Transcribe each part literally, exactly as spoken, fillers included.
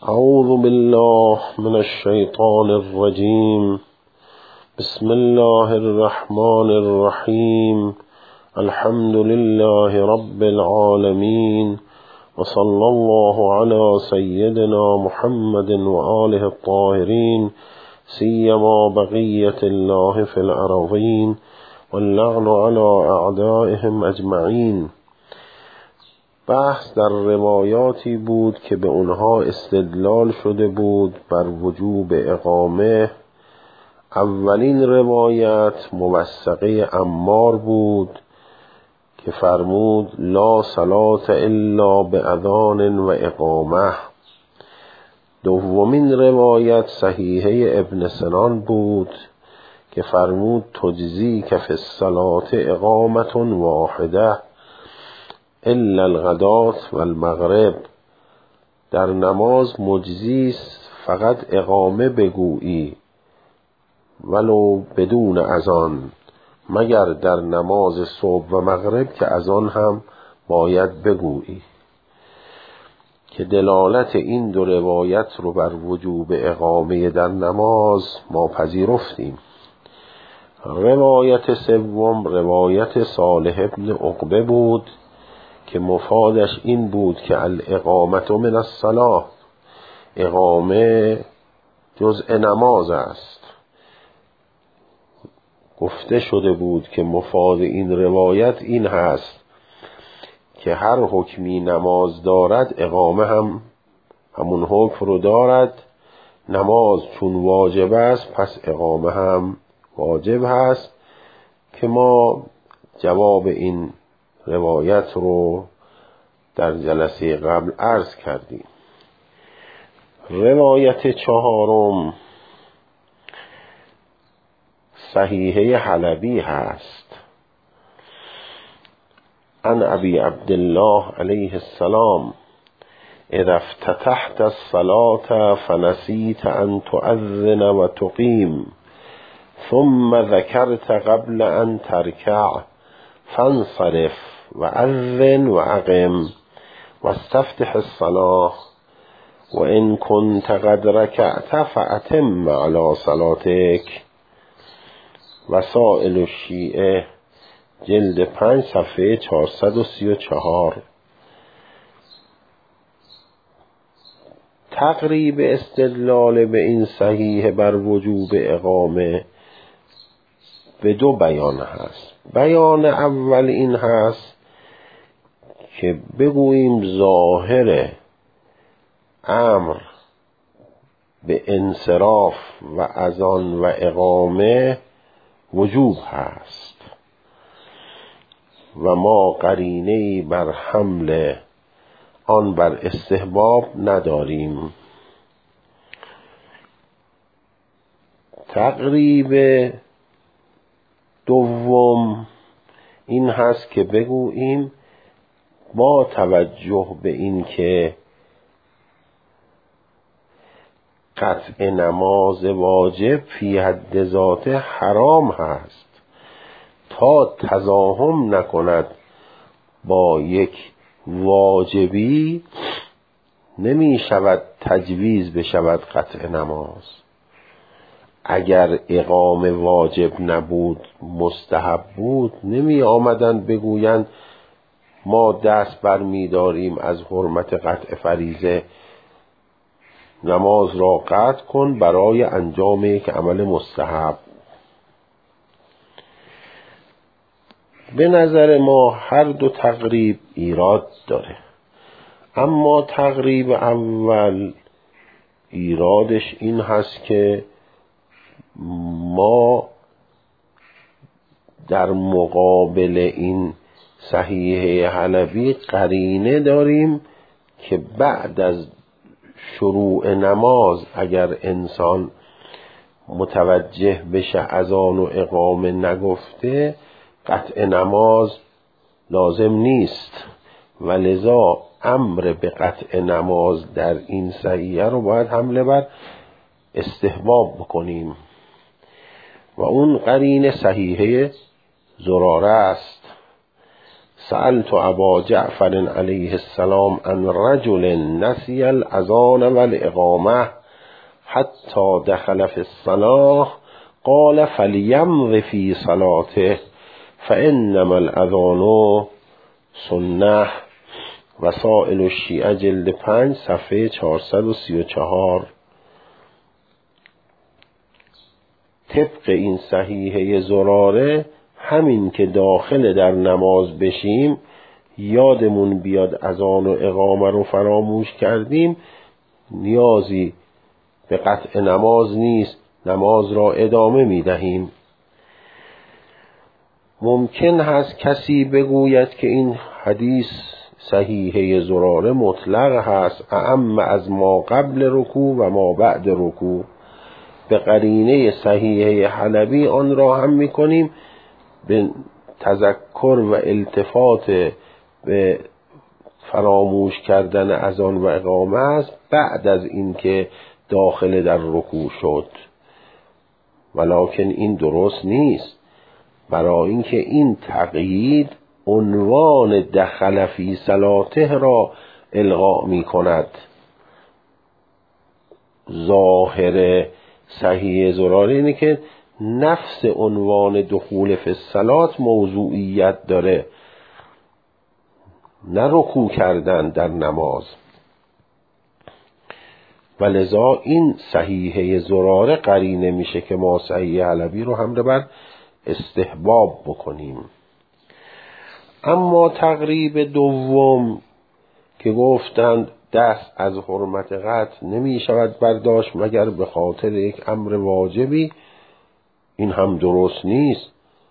اعوذ بالله من الشیطان الرجیم. بسم الله الرحمن الرحیم. الحمد لله رب العالمین وصلی الله علی سیدنا محمد وآله الطاهرین سیما بقیة الله فی الارضین واللعن علی اعدائهم اجمعین. بحث در روایاتی بود که به اونها استدلال شده بود بر وجوب اقامه. اولین روایت موثقه عمار بود که فرمود لا صلاة الا باذان و اقامه. دومین روایت صحیحه ابن سنان بود که فرمود تجزی که فی الصلاة اقامت واحده الا الغدات و المغرب. در نماز مجزیست فقط اقامه بگویی ولو بدون اذان، مگر در نماز صبح و مغرب که اذان هم باید بگویی. که دلالت این دو روایت رو بر وجوب اقامه در نماز ما پذیرفتیم. روایت سوم روایت صالح ابن عقبه بود که مفادش این بود که الاقامت من الصلاة، اقامه جزء نماز است. گفته شده بود که مفاد این روایت این هست که هر حکمی نماز دارد اقامه هم همون حکم رو دارد. نماز چون واجب است پس اقامه هم واجب هست، که ما جواب این روایت رو در جلسه قبل عرض کردیم. روایت چهارم صحیحه حلبی هست. عن ابی عبدالله علیه السلام اذا افتتحت الصلاة فنسیت ان تؤذن و تقیم ثم ذکرت قبل ان ترکع فانصرف وأذن وأقم واستفتح الصلاة وإن كنت قد ركعت فأتم على صلاتك. وسائل الشیعه جلد پنج صفحه چهارصد و سی و چهار. تقریب استدلال به این صحیح بر وجوب اقامه به دو بیان هست. بیان اول این هست که بگوییم ظاهر امر به انصراف و اذان و اقامه وجوب هست و ما قرینه‌ای بر حمل آن بر استحباب نداریم. تقریب دوم این هست که بگوییم با توجه به این که قطع نماز واجب فی حد ذات حرام هست، تا تزاحم نکند با یک واجبی نمی شود تجویز بشود قطع نماز. اگر اقامه واجب نبود مستحب بود نمی آمدند بگویند ما دست بر می داریم از حرمت قطع فریضه، نماز را قطع کن برای انجام یک عمل مستحب. به نظر ما هر دو تقریب ایراد داره، اما تقریب اول ایرادش این هست که ما در مقابل این صحیحه حلبی قرینه داریم که بعد از شروع نماز اگر انسان متوجه بشه اذان و اقامه نگفته قطع نماز لازم نیست، و لذا امر به قطع نماز در این صحیحه رو باید حمله بر استحباب بکنیم و اون قرینه صحیحه زراره است. سألت ابا جعفر علیه السلام عن رجل نسی الاذان والاقامه حتی دخل فی الصلاة قال فلیمض فی صلاته فانما الاذان سنه. وسائل الشیعه جلد پنج صفحه چهارصد و سی و چهار. طبق این صحیحه زراره همین که داخل در نماز بشیم یادمون بیاد اذان و اقامه رو فراموش کردیم، نیازی به قطع نماز نیست، نماز را ادامه می دهیم. ممکن هست کسی بگوید که این حدیث صحیحه زراره مطلق هست، اعم از ما قبل رکوع و ما بعد رکوع. به قرینه صحیحه حلبی آن را هم می کنیم، به تذکر و التفات به فراموش کردن اذان و اقامه است بعد از اینکه داخل در رکوع شد. ولکن این درست نیست، برای اینکه این تقیید عنوان دخل فی صلاته را الغا می کند. ظاهر صحیح زراره اینه که نفس عنوان دخول فی الصلات موضوعیت داره، نه رکوع کردن در نماز. ولذا این صحیحه زراره قرینه میشه که ما صحیح حلبی رو حمله بر استحباب بکنیم. اما تقریب دوم که گفتند دست از حرمت قطع نمی شود برداشت مگر به خاطر یک امر واجبی، این هم درست نیست.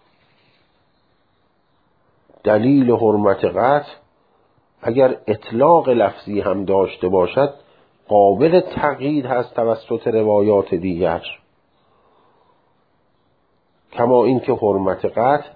دلیل حرمت قطع اگر اطلاق لفظی هم داشته باشد قابل تقیید هست توسط روایات دیگر، کما اینکه حرمت قطع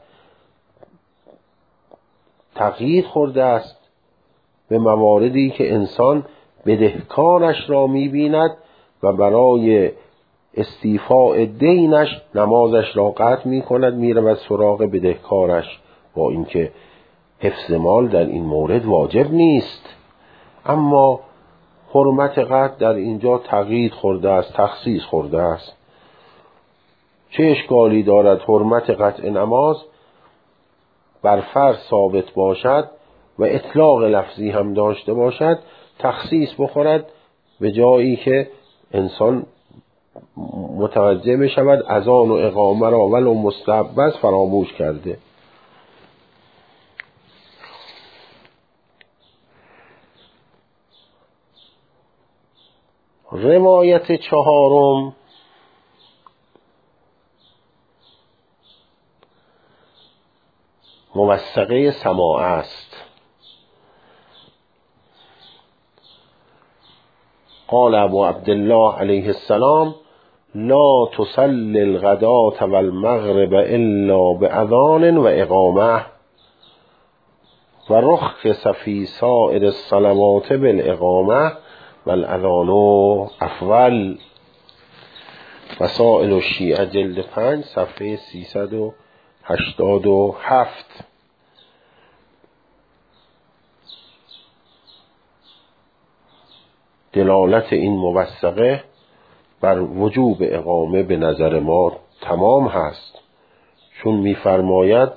تقیید خورده است به مواردی که انسان بدهکارش را می‌بیند و برای استیفاء دینش نمازش را قطع می‌کند، می‌رود سراغ بدهکارش، با اینکه حفظ مال در این مورد واجب نیست. اما حرمت قطع در اینجا تقیید خورده است، تخصیص خورده است. چه اشکالی دارد حرمت قطع نماز بر فرض ثابت باشد و اطلاق لفظی هم داشته باشد، تخصیص بخورد به جایی که انسان متوجه بشود اذان و اقامه را ولو مستحب فراموش کرده. روایت چهارم موثقه سماع است. قال ابو عبدالله علیه السلام لا تصلی الغداة والمغرب الا باذان و اقامه و رخص فی سائر الصلوات بالاقامه والاذان افضل. وسائل الشیعه جلد پنج صفحه سیصد و هشتاد و هفت. دلالت این موثقه بر وجوب اقامه به نظر ما تمام هست، چون می‌فرماید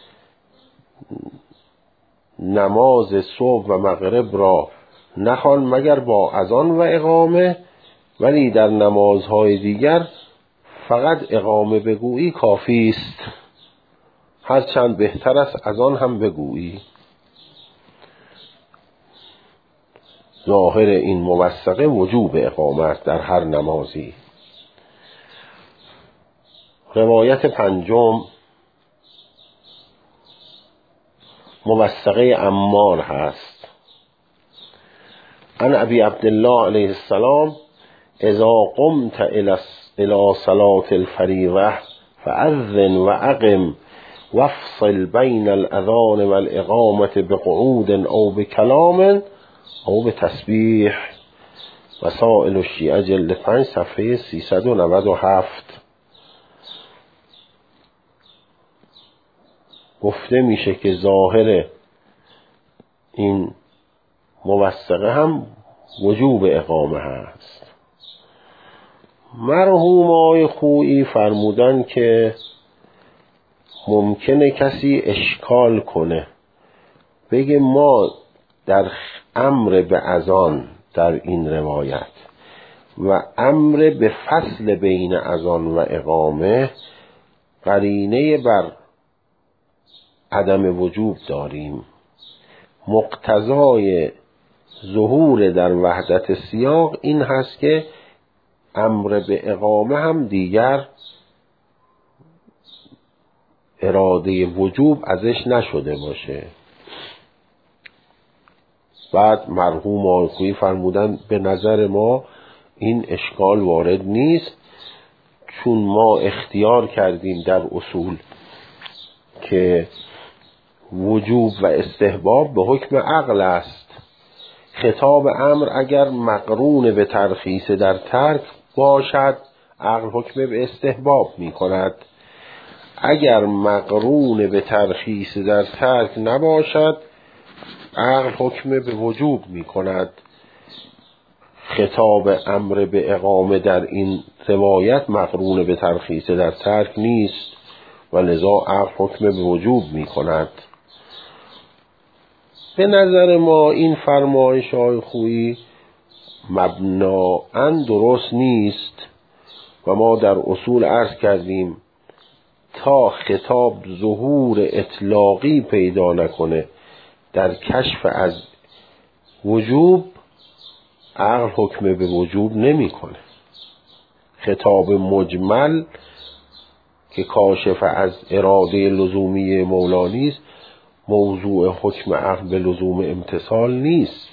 نماز صبح و مغرب را نخوان مگر با اذان و اقامه، ولی در نمازهای دیگر فقط اقامه بگویی کافی است، هرچند بهتر است اذان هم بگویی. ظاهر این موثقه وجوب اقامه است در هر نمازی. روایت پنجم موثقه عمار هست. عن ابی عبدالله علیه السلام اذا قمت الى صلاة الفریضة فاذن و اقم وافصل بین الاذان والاقامة بقعود او بکلام او بتسبیح. وسائل الشیعه جلد پنج صفحه سیصد و نود و هفت. گفته میشه که ظاهر این موثقه هم وجوب اقامه هست. مرحوم آقای خویی فرمودن که ممکنه کسی اشکال کنه، بگه ما در امر به اذان در این روایت و امر به فصل بین اذان و اقامه قرینه بر عدم وجوب داریم. مقتضای ظهور در وحدت سیاق این هست که امر به اقامه هم دیگر اراده وجوب ازش نشده باشه. بعد مرحوم آقای خویی فرمودن به نظر ما این اشکال وارد نیست، چون ما اختیار کردیم در اصول که وجوب و استحباب به حکم عقل است. خطاب امر اگر مقرون به ترخیص در ترک باشد عقل حکم به استحباب می کند، اگر مقرون به ترخیص در ترک نباشد عقل حکم به وجوب می کند. خطاب امر به اقامه در این روایت مقرون به ترخیص در ترک نیست و لذا عقل حکم به وجوب می کند. به نظر ما این فرمایش های خویی مبناً درست نیست و ما در اصول عرض کردیم تا خطاب ظهور اطلاقی پیدا نکنه در کشف از وجوب عقل حکم به وجوب نمی کنه. خطاب مجمل که کاشف از اراده لزومی مولا نیست موضوع حکم عقل به لزوم امتثال نیست،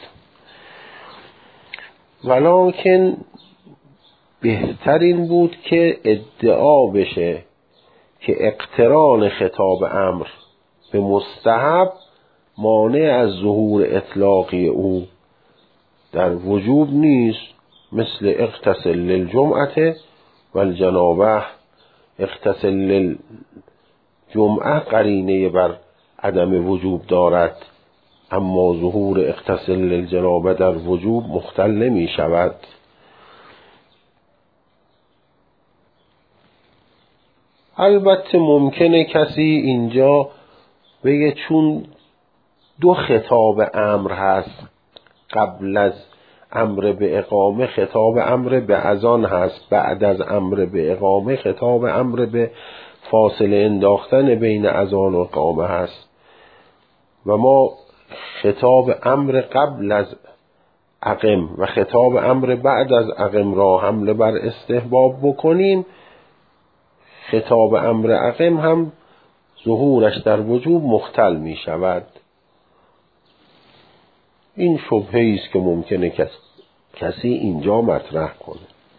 ولکن بهترین بود که ادعا بشه که اقتران خطاب امر به مستحب مانع از ظهور اطلاقی او در وجوب نیست، مثل اغتسل للجمعه و الجنابه. اغتسل للجمعه قرینه بر عدم وجوب دارد، اما ظهور اغتسل للجنابه در وجوب مختل نمی شود. البته ممکنه کسی اینجا بگه چون دو خطاب امر هست، قبل از امر به اقامه خطاب امر به اذان هست، بعد از امر به اقامه خطاب امر به فاصله انداختن بین اذان و اقامه هست و ما خطاب امر قبل از اقم و خطاب امر بعد از اقم را حمله بر استحباب بکنیم، خطاب امر اقم هم ظهورش در وجوب مختل می شود. این شبهه است که ممکنه کس... کسی اینجا مطرح کنه.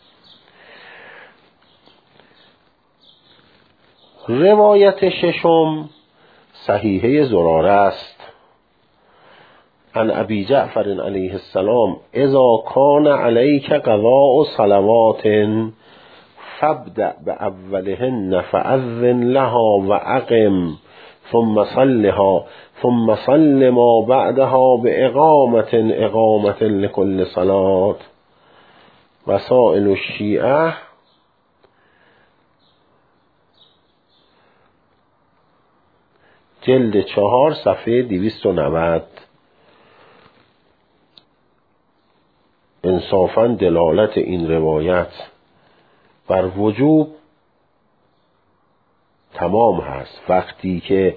روایت ششم صحیحه زراره است. عن ابی جعفر علیه السلام اذا کان علیک قضاء صلوات فابدأ باولهن فأذن لها واقم ثم صلها ثم صل ما بعدها باقامة اقامة لكل صلاة. مسائل الشیعه جلد چهار صفحه دویست و نود. انصافاً دلالت این روایت بر وجوب تمام هست. وقتی که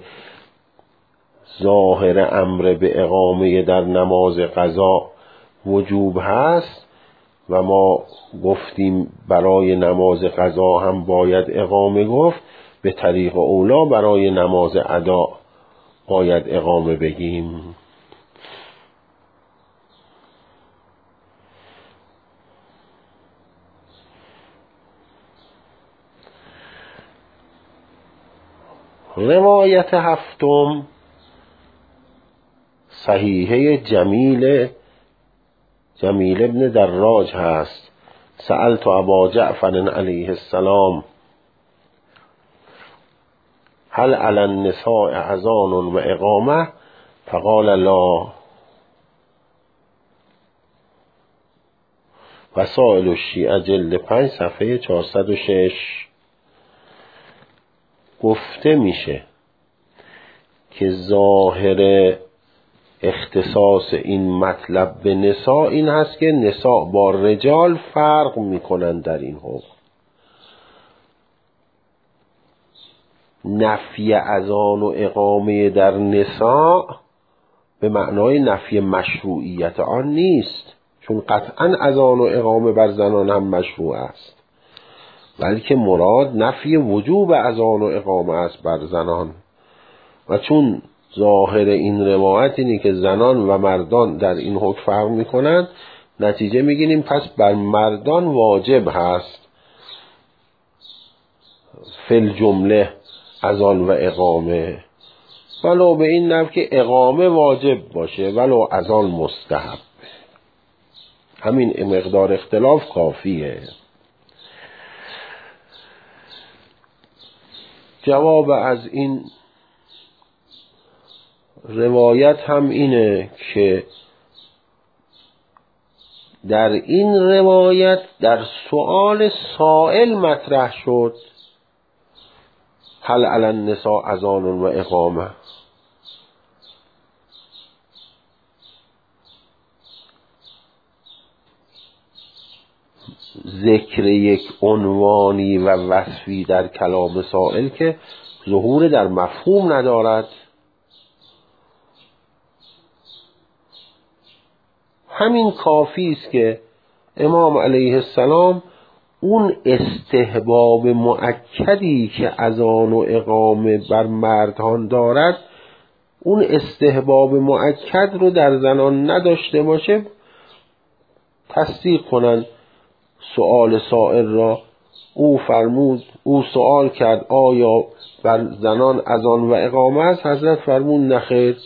ظاهر امر به اقامه در نماز قضا وجوب هست و ما گفتیم برای نماز قضا هم باید اقامه گفت، به طریق اولا برای نماز ادا باید اقامه بگیم. روایت هفتم صحیحه جمیل جمیل ابن دراج هست. سألت ابا جعفر علیه السلام هل علی النساء اذان و اقامه فقال لا. وسائل الشیعه جلد پنج صفحه چهارصد و شش گفته میشه که ظاهر اختصاص این مطلب به نساء این هست که نساء با رجال فرق میکنن در این حکم. نفی اذان و اقامه در نساء به معنای نفی مشروعیت آن نیست، چون قطعا اذان و اقامه بر زنان هم مشروع است، بلکه مراد نفی وجوب اذان و اقامه است بر زنان. و چون ظاهر این روایت اینه که زنان و مردان در این حکم فرق میکنن، نتیجه میگیریم پس بر مردان واجب هست فل جمله اذان و اقامه، ولو به این نحو که اقامه واجب باشه ولو اذان مستحب. همین مقدار اختلاف کافیه. جواب از این روایت هم اینه که در این روایت در سؤال سائل مطرح شد هل علی النساء اذان و اقامه، ذکر یک عنوانی و وصفی در کلام سائل که ظهور در مفهوم ندارد. همین کافی است که امام علیه السلام اون استحباب مؤکدی که اذان و اقامه بر مردان دارد، اون استحباب مؤکد رو در زنان نداشته باشه، تصدیق کنند سؤال سائل را. او فرمود، او سؤال کرد آیا بر زنان اذان و اقامه است؟ حضرت فرمود نخیر،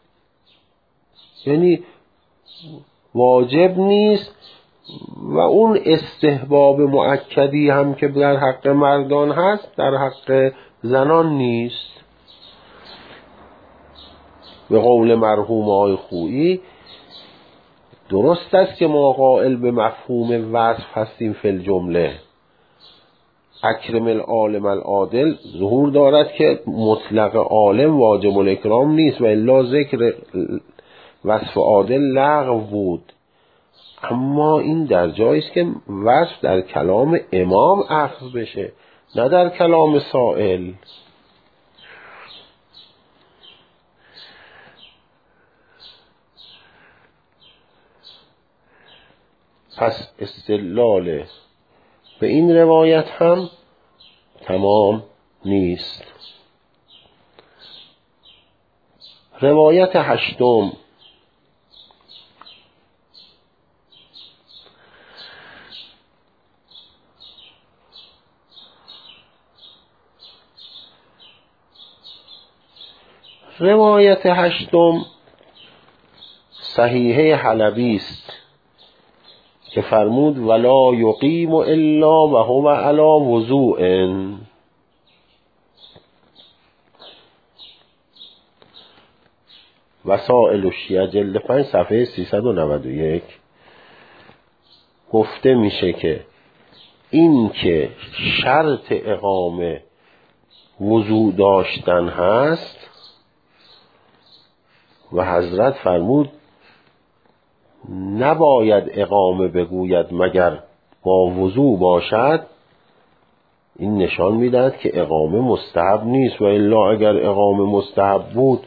یعنی واجب نیست و اون استحباب مؤکدی هم که در حق مردان هست در حق زنان نیست. به قول مرحوم آقای خویی درست است که ما قائل به مفهوم وصف هستیم فی الجمله. اکرم العالم العادل ظهور دارد که مطلق عالم واجب الاکرام نیست و الا ذکر وصف عادل لغو بود، اما این در جایی است که وصف در کلام امام اخذ بشه نه در کلام سائل. پس استدلال به این روایت هم تمام نیست. روایت هشتم، روایت هشتم صحیحه حلبی است که فرمود ولا یقیم الا و هو علی وضوء. وسائل الشیعه جلد پنج صفحه سیصد و نود و یک گفته میشه که این که شرط اقامه وضوء داشتن هست و حضرت فرمود نباید اقامه بگوید مگر با وضوء باشد، این نشان میدهد که اقامه مستحب نیست. و الا اگر اقامه مستحب بود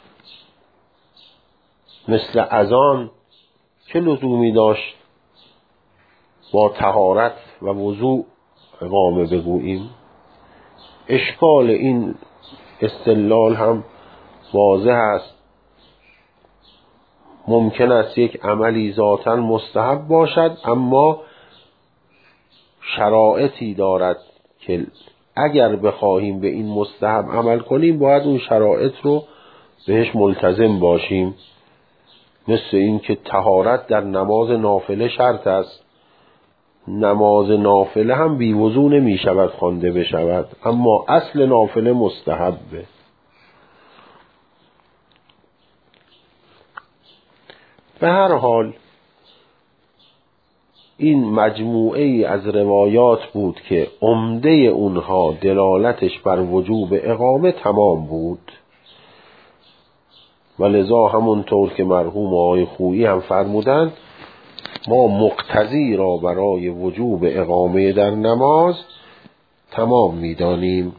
مثل اذان چه لزومی داشت با طهارت و وضوء اقامه بگوییم؟ اشکال این استدلال هم واضح است. ممکن است یک عملی ذاتاً مستحب باشد اما شرایطی دارد که اگر بخواهیم به این مستحب عمل کنیم باید اون شرایط رو بهش ملتزم باشیم، مثل این که طهارت در نماز نافله شرط است. نماز نافله هم بی وضو نمی شود خوانده بشود، اما اصل نافله مستحبه. به هر حال این مجموعه ای از روایات بود که عمده اونها دلالتش بر وجوب اقامه تمام بود و لذا همونطور که مرحوم آقای خویی هم فرمودن ما مقتضی را برای وجوب اقامه در نماز تمام می‌دانیم.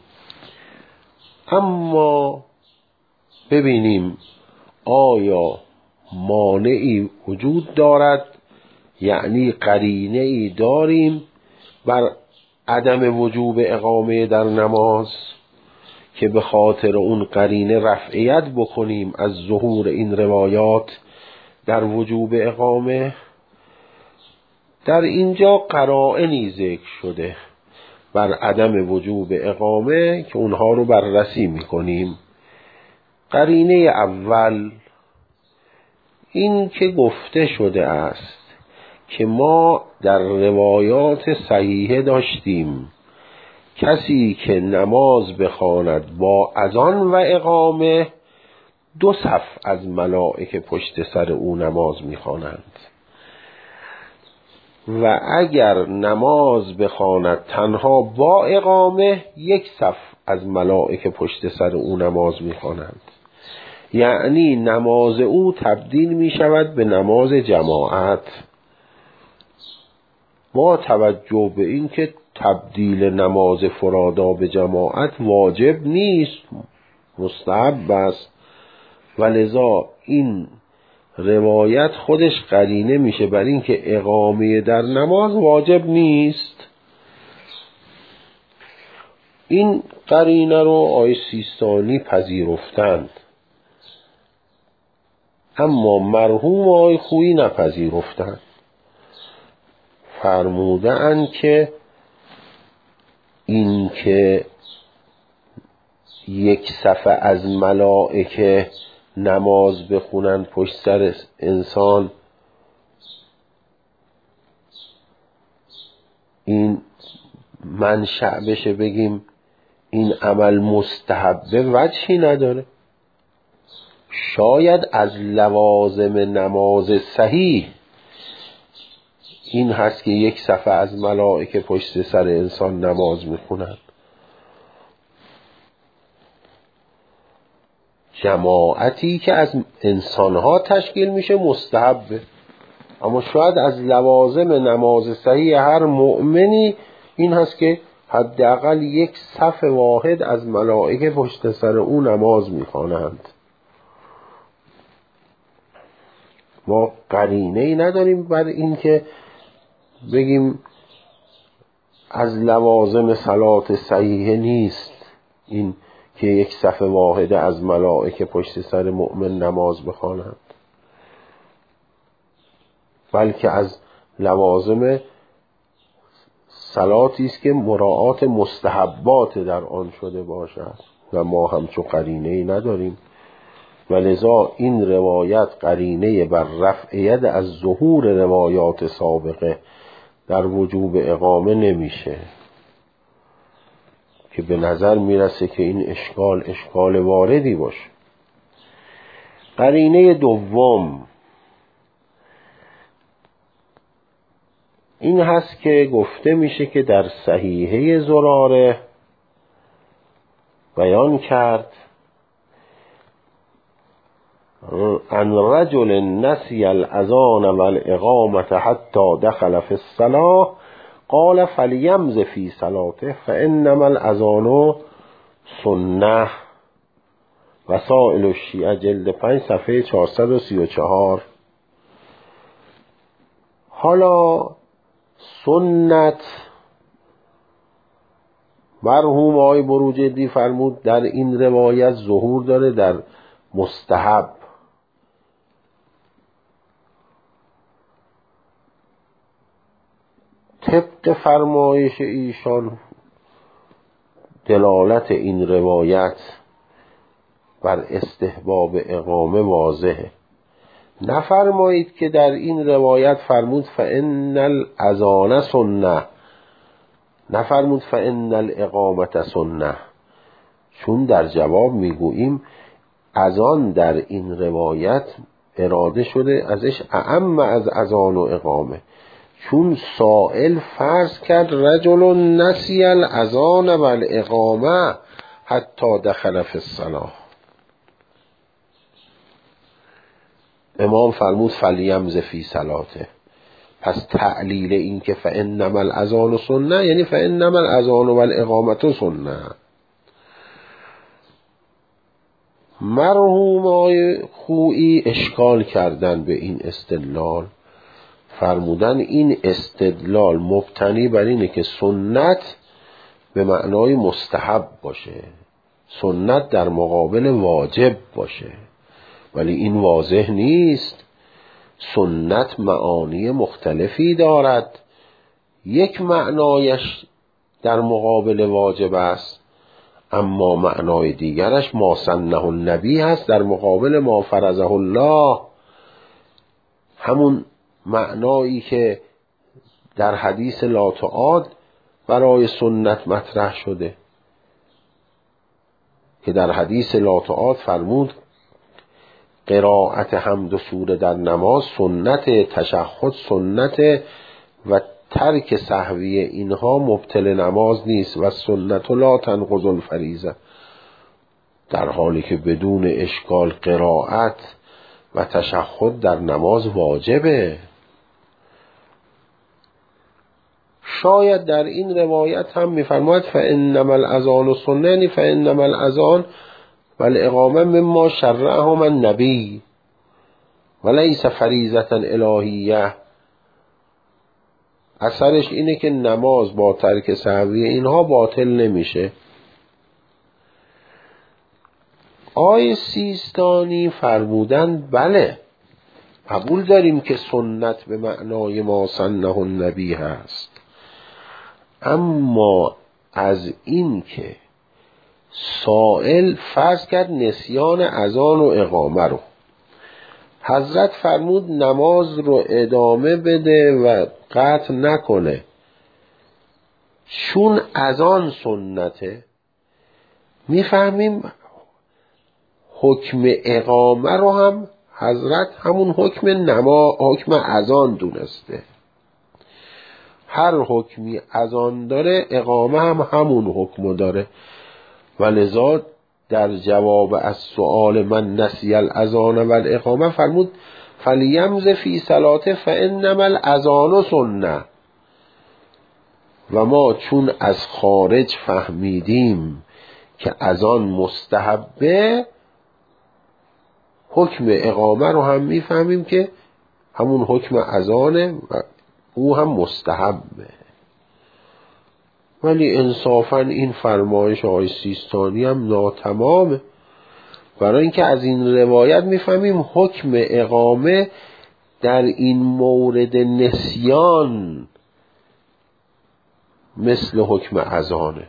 اما ببینیم آیا مانعی وجود دارد، یعنی قرینه‌ای داریم بر عدم وجوب اقامه در نماز که به خاطر اون قرینه رفعیت بکنیم از ظهور این روایات در وجوب اقامه؟ در اینجا قرائنی ذکر شده بر عدم وجوب اقامه که اونها رو بررسی میکنیم. قرینه اول این که گفته شده است که ما در روایات صحیحه داشتیم کسی که نماز بخواند با اذان و اقامه دو صف از ملائکه پشت سر او نماز میخوانند و اگر نماز بخواند تنها با اقامه یک صف از ملائکه پشت سر او نماز میخوانند. یعنی نماز او تبدیل می شود به نماز جماعت. با توجه به این که تبدیل نماز فرادا به جماعت واجب نیست، مستحب است و لذا این روایت خودش قرینه میشه بر این که اقامه در نماز واجب نیست. این قرینه رو آقای سیستانی پذیرفتند، اما مرحوم آقای خویی نپذیرفتند. فرمودند که این که یک صف از ملائکه نماز بخونن پشت سر انسان، این منشأ بشه بگیم این عمل مستحبه وجهی نداره. شاید از لوازم نماز صحیح این هست که یک صف از ملائکه پشت سر انسان نماز میخونن. جماعتی که از انسانها تشکیل میشه مستحبه، اما شاید از لوازم نماز صحیح هر مؤمنی این هست که حداقل یک صف واحد از ملائکه پشت سر او نماز میخوانند. ما قرینه‌ای نداریم بر این که بگیم از لوازم صلات صحیحه نیست این که یک صف واحد از ملائکه پشت سر مؤمن نماز بخوانند، بلکه از لوازم صلاتی است که مراعات مستحبات در آن شده باشد و ما همچو قرینه‌ای نداریم و لذا این روایت قرینه بر رفع ید از ظهور روایات سابقه در وجوب اقامه نمیشه، که به نظر میرسه که این اشکال اشکال واردی باشه. قرینه دوم این هست که گفته میشه که در صحیحه زراره بیان کرد ان رجل نسی الاذان والاقامه حتی دخل فی الصلاه قال فلیمض فی صلاته فانما الاذان سنه. وسائل الشیعه جلد پنج صفحه چهارصد و سی و چهار. حالا سنت مرحوم آقای بروجردی فرمود در این روایت ظهور داره در مستحب. طبق فرمایش ایشان دلالت این روایت بر استحباب اقامه واضحه. نفرمایید که در این روایت فرمود فإن الاذان سنه، نفرمود فإن الاقامه سنه، چون در جواب میگوییم اذان در این روایت اراده شده ازش اعم از اذان و اقامه، چون سائل فرض کرد رجل نسی الاذان و الاقامه حتی دخل فی الصلاة، امام فرمود فلیمض فی صلاته. پس تعلیل این که فانما الاذان سنه یعنی فانما الاذان و الاقامه سنه. مرحومای خویی اشکال کردن به این استدلال، فرمودن این استدلال مبتنی بر اینه که سنت به معنای مستحب باشه، سنت در مقابل واجب باشه، ولی این واضح نیست. سنت معانی مختلفی دارد، یک معنایش در مقابل واجب است، اما معنای دیگرش ما سنه النبی هست در مقابل ما فرضه الله، همون معنایی که در حدیث لا تعاد برای سنت مطرح شده، که در حدیث لا تعاد فرمود قرائت حمد و سوره در نماز سنت، تشهد سنت و ترک سهوی اینها مبطل نماز نیست و سنت لا تنقض الفریضه، در حالی که بدون اشکال قرائت و تشهد در نماز واجبه. شاید در این روایت هم می‌فرماید فانما الاذان سنه یعنی فانما الاذان والاقامه مما شرعهم النبی وليس فریضة الهیه. اثرش اینه که نماز با ترک سهوی اینها باطل نمیشه. آقای سیستانی فرمودن بله قبول داریم که سنت به معنای ما سنه النبی هست، اما از این که سائل فرض کرد نسیان اذان و اقامه رو، حضرت فرمود نماز رو ادامه بده و قطع نکنه چون اذان سنته، میفهمیم حکم اقامه رو هم حضرت همون حکم نما حکم اذان دونسته. هر حکمی اذان داره اقامه هم همون حکم داره، ولذا در جواب از سؤال من نسی الاذان و الاقامه فرمود فلیمض فی صلاته فانما الاذان سنه. و ما چون از خارج فهمیدیم که اذان مستحبه، حکم اقامه رو هم میفهمیم که همون حکم اذانه و او هم مستحبه. ولی انصافا این فرمایش آقای سیستانی هم ناتمامه، برای اینکه از این روایت میفهمیم حکم اقامه در این مورد نسیان مثل حکم اذانه،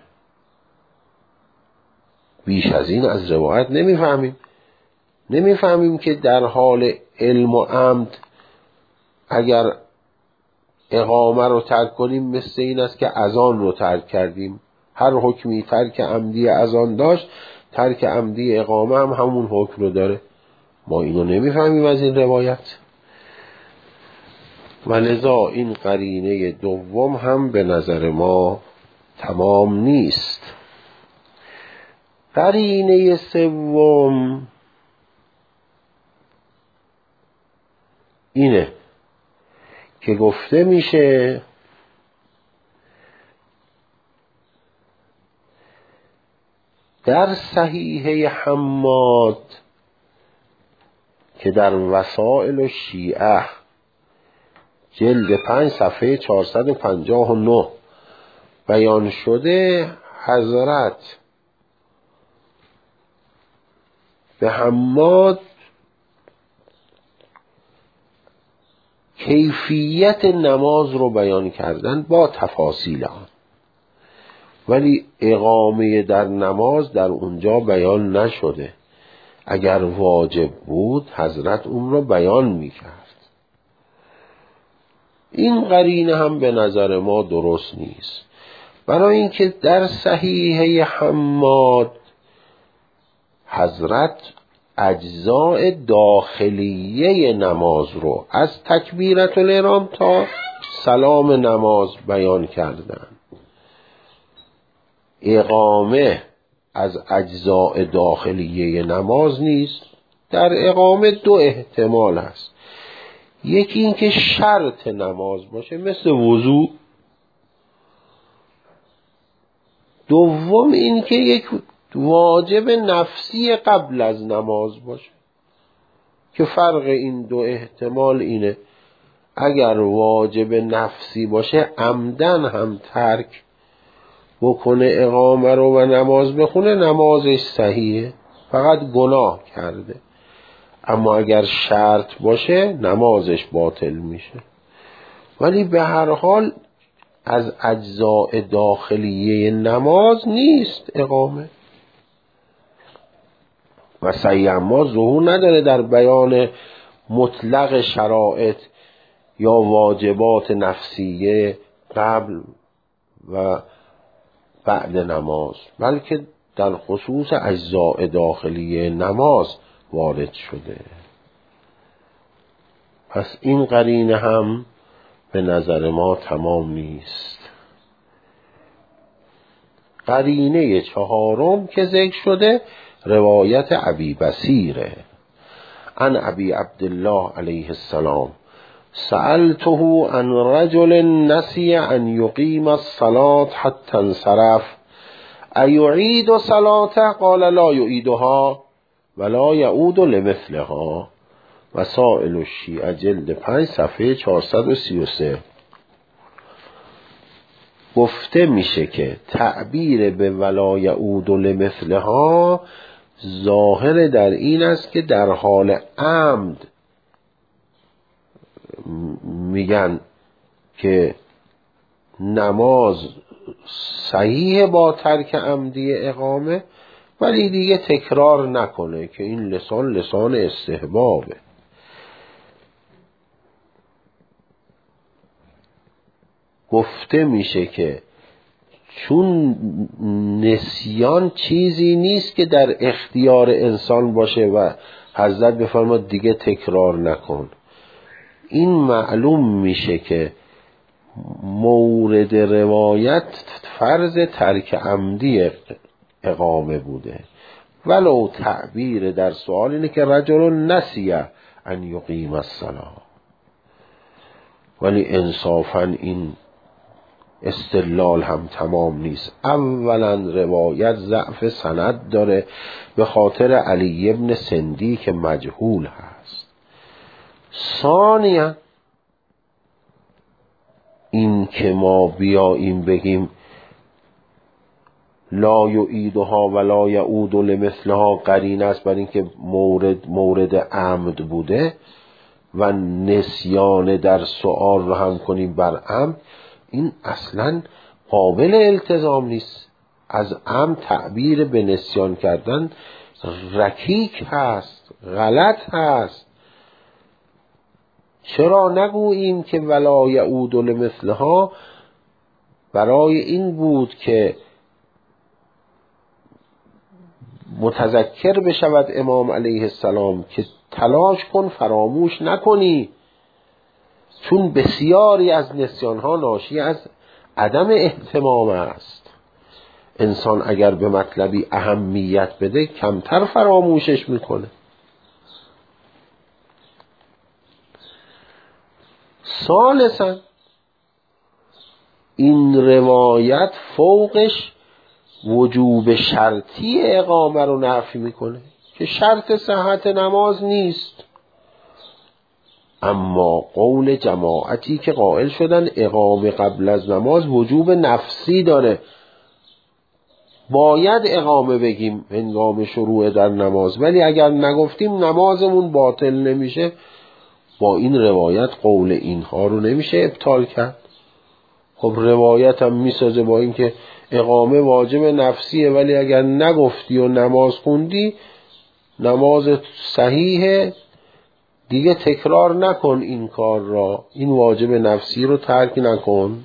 بیش از این از روایت نمیفهمیم. نمیفهمیم که در حال علم و عمد اگر اقامه رو ترک کنیم مثل این است که اذان رو ترک کردیم. هر حکمی ترک عمدی اذان داشت، ترک عمدی اقامه هم همون حکم رو داره. ما اینو نمیفهمیم از این روایت، و لذا این قرینه دوم هم به نظر ما تمام نیست. قرینه سوم اینه که گفته میشه در صحیحه حماد که در وسائل و شیعه جلد پنج صفحه چهارصد و پنجاه و نه بیان شده، حضرت به حماد کیفیت نماز رو بیان کردن با تفاصیل آن، ولی اقامه در نماز در اونجا بیان نشده. اگر واجب بود حضرت اون رو بیان میکرد. این قرینه هم به نظر ما درست نیست، برای اینکه در صحیحه حماد حضرت اجزاء داخلیه نماز رو از تکبیرت الاحرام تا سلام نماز بیان کردن. اقامه از اجزاء داخلیه نماز نیست. در اقامه دو احتمال هست. یکی این که شرط نماز باشه مثل وضو. دوم این که یک واجب نفسی قبل از نماز باشه که فرق این دو احتمال اینه اگر واجب نفسی باشه عمدن هم ترک بکنه اقامه رو و نماز بخونه نمازش صحیحه، فقط گناه کرده. اما اگر شرط باشه نمازش باطل میشه. ولی به هر حال از اجزاء داخلیه نماز نیست اقامه. و سعی اما ظهور نداره در بیان مطلق شرایط یا واجبات نفسیه قبل و بعد نماز، بلکه در خصوص اجزاء داخلیه نماز وارد شده. پس این قرینه هم به نظر ما تمام نیست. قرینه چهارم که ذکر شده روایت ابی بصیره عن ابی عبدالله علیه السلام سألته عن رجل نسی ان یقیم الصلاة حتی انصرف ایعید صلاته قال لا یعیدها ولا یعود لمثلها. وسائل الشیعه جلد پنج صفحه چهارصد و سی و سه. گفته میشه که تعبیر به ولا یعود لمثلها ظاهر در این است که در حال عمد میگن که نماز صحیح با ترک عمدی اقامه، ولی دیگه تکرار نکنه که این لسان لسان استحبابه. گفته میشه که چون نسیان چیزی نیست که در اختیار انسان باشه و حضرت بفرماد دیگه تکرار نکن، این معلوم میشه که مورد روایت فرض ترک عمدی اقامه بوده، ولو تعبیر در سوال اینه که رجل نسیه ان یقیم الصلاة. ولی انصافا این استدلال هم تمام نیست. اولا روایت ضعف سند داره به خاطر علی ابن سندی که مجهول هست. ثانیا این که ما بیاییم بگیم لا یعیدها ولا یعود لمثلها قرینه است بر اینکه مورد مورد عمد بوده و نسیان در سؤال رو هم کنیم بر عمد، این اصلا قابل التزام نیست. از عمد تعبیر به نسیان کردن رکیک هست، غلط هست. چرا نگوییم که ولا یعود لمثلها برای این بود که متذکر بشود امام علیه السلام که تلاش کن فراموش نکنی، چون بسیاری از نسیانها ناشی از عدم اهتمام است. انسان اگر به مطلبی اهمیت بده کمتر فراموشش میکنه. ثالثاً این روایت فوقش وجوب شرطی اقامه رو نفی میکنه که شرط صحت نماز نیست. اما قول جماعتی که قائل شدن اقامه قبل از نماز وجوب نفسی داره، باید اقامه بگیم هنگام شروع در نماز، ولی اگر نگفتیم نمازمون باطل نمیشه. با این روایت قول اینها رو نمیشه ابطال کرد. خب روایت هم میسازه با این که اقامه واجب نفسیه، ولی اگر نگفتی و نماز خوندی نماز صحیحه، دیگه تکرار نکن این کار را، این واجب نفسی رو ترک نکن.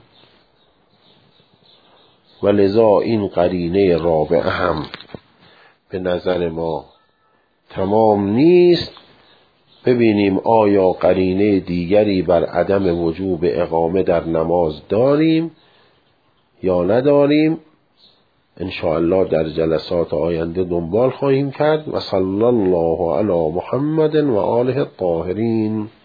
و لذا این قرینه رابعه هم به نظر ما تمام نیست ببینیم آیا قرینه دیگری بر عدم وجوب اقامه در نماز داریم یا نداریم. انشاءالله در جلسات آینده دنبال خواهیم کرد. و صلی الله علی محمد و آله الطاهرین.